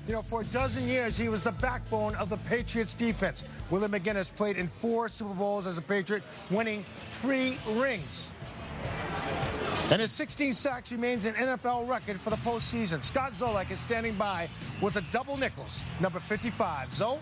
You know, for a dozen years, he was the backbone of the Patriots defense. Willie McGinnis played in 4 Super Bowls as a Patriot, winning 3 rings. And his 16 sacks remains an NFL record for the postseason. Scott Zolak is standing by with a double nickels, number 55. Zo?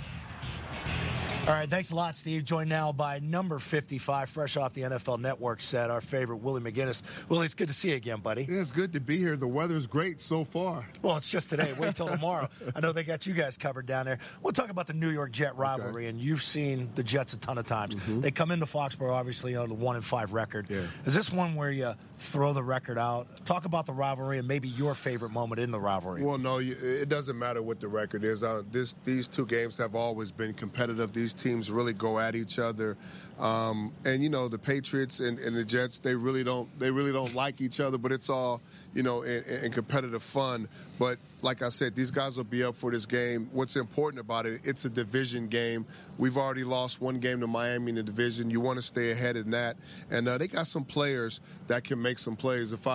All right, thanks a lot, Steve. Joined now by number 55, fresh off the NFL Network set, our favorite, Willie McGinnis. Willie, it's good to see you again, buddy. Yeah, it's good to be here. The weather's great so far. Well, it's just today. Wait till tomorrow. I know they got you guys covered down there. We'll talk about the New York Jet rivalry, and you've seen the Jets a ton of times. They come into Foxborough, obviously, on the 1-5 record. Yeah. Is this one where you throw the record out? Talk about the rivalry and maybe your favorite moment in the rivalry. Well, no, it doesn't matter what the record is. These 2 games have always been competitive. These teams really go at each other, and you know the Patriots and the Jets, they really don't like each other, but it's all, you know, in competitive fun. But like I said, these guys will be up for this game. What's important about it, it's a division game. We've already lost 1 game to Miami in the division. You want to stay ahead in that, and they got some players that can make some plays. If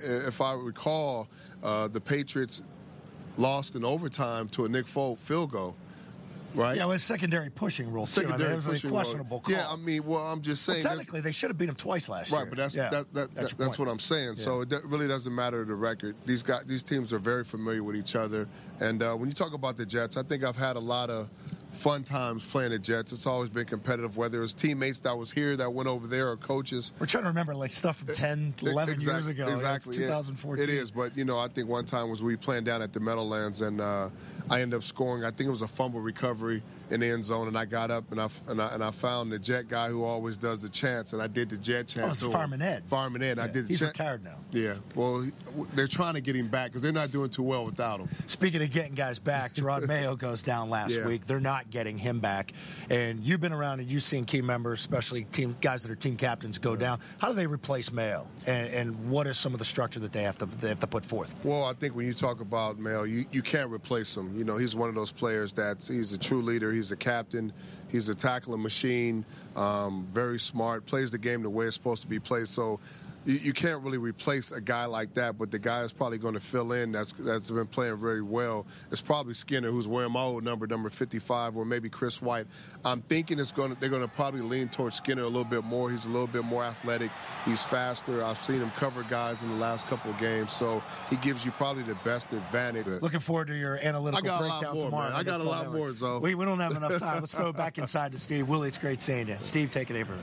I recall, the Patriots lost in overtime to a Nick Folk field goal. Right? Yeah, it was secondary pushing rule, too. I mean, it was a questionable call. Yeah, I mean, well, I'm just saying. Well, technically, they should have beat him twice last year. Right, but that's what I'm saying. Yeah. So it really doesn't matter the record. These teams are very familiar with each other. And when you talk about the Jets, I think I've had a lot of fun times playing the Jets. It's always been competitive, whether it was teammates that was here that went over there or coaches. We're trying to remember like stuff from 10, 11 years ago. Exactly. It's 2014. It is, but, you know, I think one time was we playing down at the Meadowlands, and I ended up scoring. I think it was a fumble recovery in the end zone, and I got up and I found the Jet guy who always does the chants, and I did the Jet chant. Oh, it's Fireman Ed. Fireman Ed. Yeah, I did the he's chant. retired now. Yeah. Well, they're trying to get him back because they're not doing too well without him. Speaking of getting guys back, Gerard Mayo goes down last week. They're not getting him back. And you've been around and you've seen key members, especially guys that are team captains, go down. How do they replace Mayo? And what is some of the structure that they have to put forth? Well, I think when you talk about Mayo, you can't replace him. You know, he's one of those players he's a true leader. He's a captain. He's a tackling machine, very smart, plays the game the way it's supposed to be played. So you can't really replace a guy like that, but the guy is probably going to fill in that's been playing very well. It's probably Skinner, who's wearing my old number 55, or maybe Chris White. I'm thinking they're going to probably lean towards Skinner a little bit more. He's a little bit more athletic. He's faster. I've seen him cover guys in the last couple of games, so he gives you probably the best advantage. Looking forward to your analytical breakdown tomorrow. Man. I got a lot more, so. We don't have enough time. Let's throw it back inside to Steve. Willie, it's great seeing you. Steve, take it over.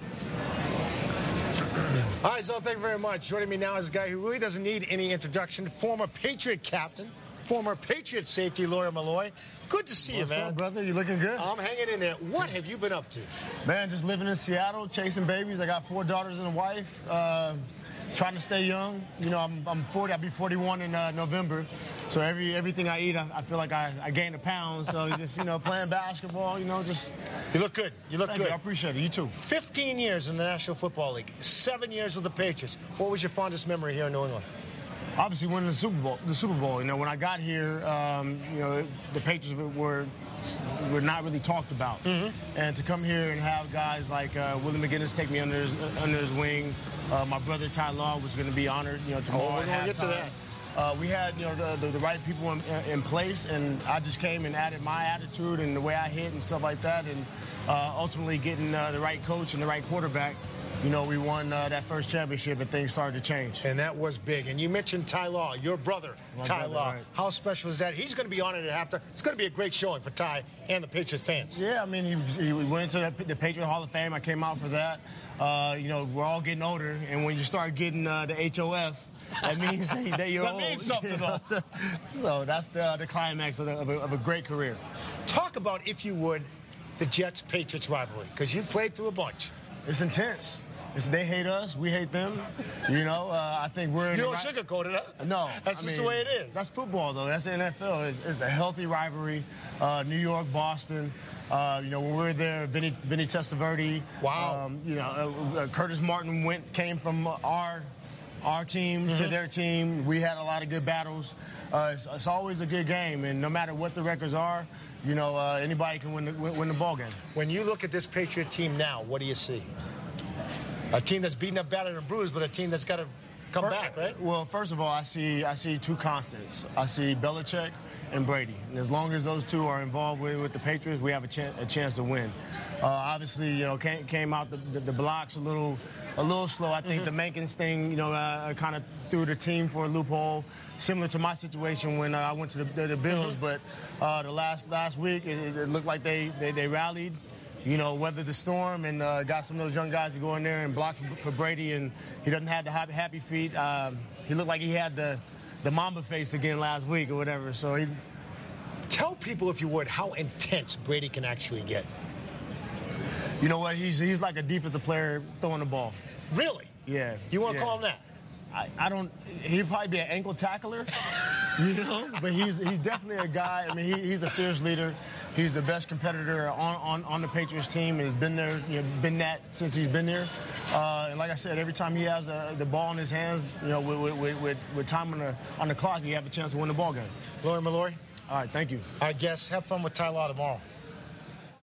All right, so thank you very much. Joining me now is a guy who really doesn't need any introduction, former Patriot captain, former Patriot safety, Lawyer Milloy. Good to see you, man. What's up, brother? You looking good? I'm hanging in there. What have you been up to? Man, just living in Seattle, chasing babies. I got 4 daughters and a wife. Trying to stay young. You know, I'm 40. I'll be 41 in November. So everything I eat, I feel like I gained a pound. So just, you know, playing basketball, you know, just... You look good. You look Thank good. you. I appreciate it. You too. 15 years in the National Football League. 7 years with the Patriots. What was your fondest memory here in New England? Obviously winning the Super Bowl. You know, when I got here, you know, the Patriots were not really talked about. And to come here and have guys like Willie McGinnis take me under his wing, my brother Ty Law was going to be honored, you know, tomorrow. We're going to get to that. We had, you know, the right people in place, and I just came and added my attitude and the way I hit and stuff like that, and ultimately getting the right coach and the right quarterback. You know, we won that first championship, and things started to change. And that was big. And you mentioned Ty Law, your brother, Ty Law. Right. How special is that? He's going to be honored at halftime. It's going to be a great showing for Ty and the Patriot fans. Yeah, I mean, he went to the Patriot Hall of Fame. I came out for that. You know, we're all getting older, and when you start getting the HOF, that means that you're old. That means something, though. So that's the climax of a great career. Talk about, if you would, the Jets-Patriots rivalry, because you played through a bunch. It's intense. They hate us, we hate them. You know, I think we're... You don't sugarcoat it, huh? No. That's just the way it is. That's football, though. That's the NFL. It's a healthy rivalry. New York, Boston. You know, when we were there, Vinny Testaverde. Wow. You know, Curtis Martin came from our team to their team. We had a lot of good battles. It's always a good game, and no matter what the records are, you know, anybody can win the ball game. When you look at this Patriot team now, what do you see? A team that's beaten up, battered, and bruised, but a team that's got a come back, right? Well, first of all, I see two constants. I see Belichick and Brady. And as long as those two are involved with the Patriots, we have a chance to win. Obviously, you know, came out the blocks a little slow. I think the Mankins thing, you know, kind of threw the team for a loophole, similar to my situation when I went to the Bills. But the last week, it looked like they rallied, you know, weathered the storm and got some of those young guys to go in there and block for Brady. And he doesn't have the happy feet. He looked like he had the Mamba face again last week or whatever. So he. Tell people, if you would, how intense Brady can actually get. You know what? He's like a defensive player throwing the ball. Really? Yeah. You want to call him that? I don't. He'd probably be an ankle tackler, you know. But he's definitely a guy. I mean, he's a fierce leader. He's the best competitor on the Patriots team, and has been there. You know, been that since he's been there. And like I said, every time he has the ball in his hands, you know, with time on the clock, you have a chance to win the ball game. Lori Mallory. All right, thank you. Our guests, have fun with Ty Law tomorrow.